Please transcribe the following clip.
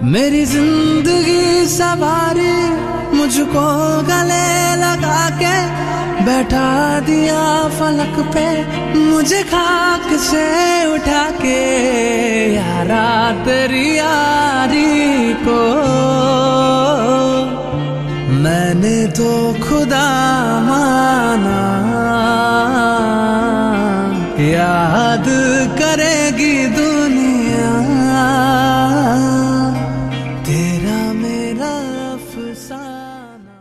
मेरी जिंदगी सवारी मुझको गले लगा के बैठा दिया फलक पे, मुझे खाक से उठा के यारा तेरी यारी को मैंने तो खुदा माना। याद करेगी दुनिया